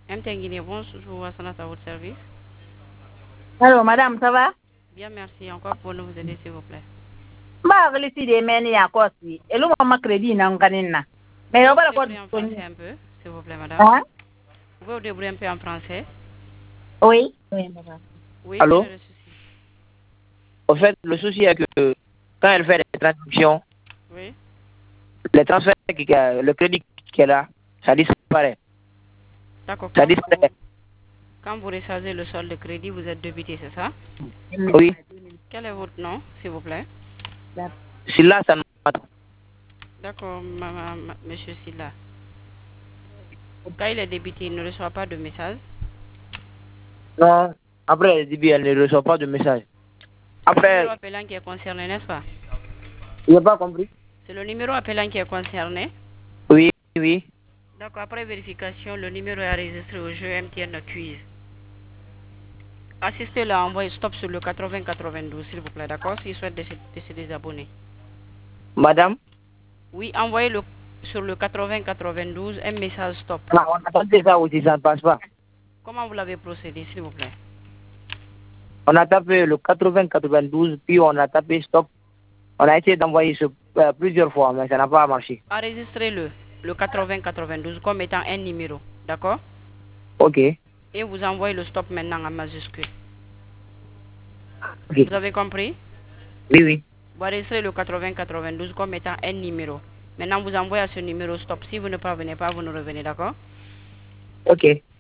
MTN Guinée, bonjour, Hassanat à votre service. Alors, madame, ça va? Bien, merci. En quoi pouvons-nous vous aider, s'il vous plaît? Bah, je suis des meni à quoi si. Et le moment crédit n'a pas na. Mais Vous on pouvez va vous la quoi? débrouiller en français un peu, s'il vous plaît, madame. Hein? Vous pouvez vous débrouiller un peu en français? Oui. Oui, madame. Oui, quel Allô? est le souci? Au fait, le souci est que quand elle fait les transactions, Oui. les transferts, le crédit qu'elle a, ça disparaît. D'accord. Ça disparaît. Quand vous rechargez le solde de crédit, vous êtes débité, c'est ça? Oui. Quel est votre nom, s'il vous plaît? Silla, ça m'a. D'accord, monsieur Silla. Quand il est débité, il ne reçoit pas de message. Non. Après, elle ne reçoit pas de message. C'est le numéro Après, appelant qui est concerné, n'est-ce pas? il n'a pas compris. C'est le numéro appelant qui est concerné. Oui, oui. D'accord, après vérification, le numéro est enregistré au jeu MTN Quiz. Assistez-le à envoyer stop sur le 80-92, s'il vous plaît, d'accord? S'il souhaite de se désabonner. Madame, Oui, envoyez-le sur le 80-92 un message stop. on a tenté ça aussi, ça ne passe pas. Comment vous l'avez procédé, s'il vous plaît? On a tapé le 80-92, puis on a tapé stop. On a essayé d'envoyer plusieurs fois, mais ça n'a pas marché. Enregistrez-le, le 80-92, comme étant un numéro, d'accord? Ok. Et vous envoyez le stop maintenant en majuscule. Ok. Vous avez compris? Oui, oui. Vous enregistrez le 80-92 comme étant un numéro. Maintenant, vous envoyez à ce numéro stop. Si vous ne parvenez pas, vous nous revenez, d'accord? Ok.